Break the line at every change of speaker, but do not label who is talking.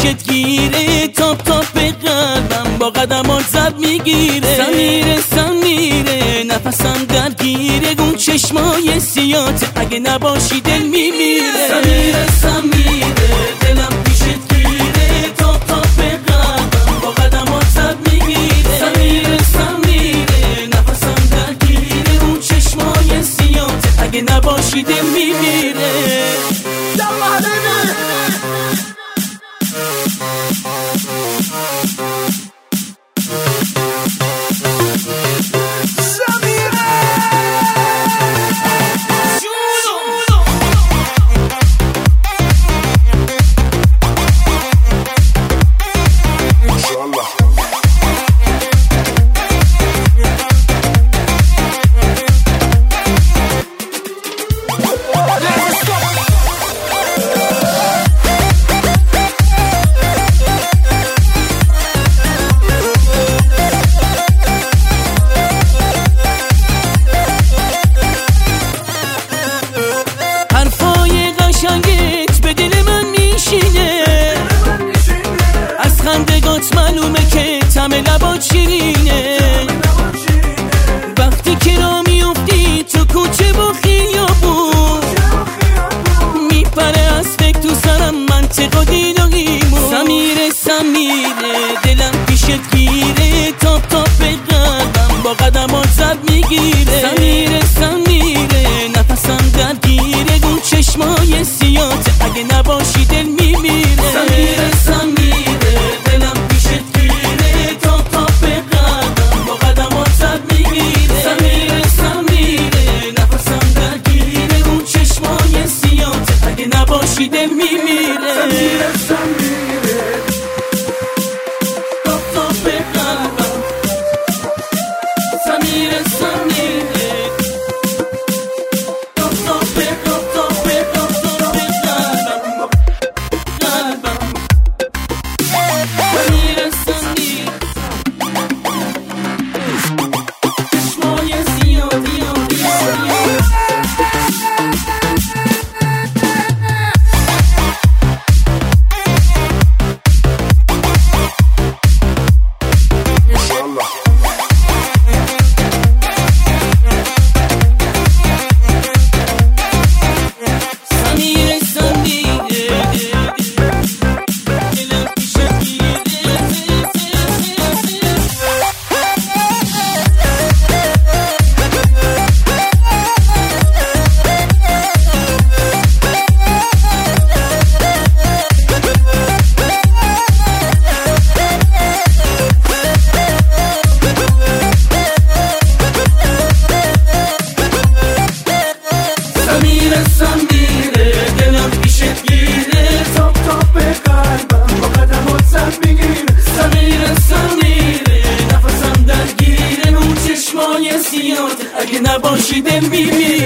پیشت گیره، تاپ تاپ قلبم با قدمات زب میگیره. سمیره نفسم درگیره، اون چشمای سیاته اگه نباشی دل میمیره. سمیره دلم پیشت گیره، تاپ تاپ قلبم با قدمات زب میگیره. سمیره نفسم درگیره، اون چشمای سیاته اگه نباشی دل میمیره. به دل من میشینه، از خندگات معلومه که طعم لبات شیرینه. وقتی که را میفتی تو کوچه و خیابون، میپره از فکر تو سرم منطق و دین و ایمون. سمیره دلم پیشت گیره، تاپ تاپ قلبم با قدمات زب میگیره. سمیره نفسم درگیره، اون چشمای سیاته اگه نباشی دل میمیره. سمیره دلم پیشت گیره، تاپ تاپ قلبم با قدمات زب میگیره. سمیره نفسم درگیره، اون چشمای سیاته اگه نباشی دل میمیره. سمیره تاپ تاپ قلبم. سمیره دلم پیشت گیره، تاپ تاپ قلبم با قدمات زب میگیره. سمیره نفسم درگیره، اون چشمای سیاته اگه نباشی دل میمیره.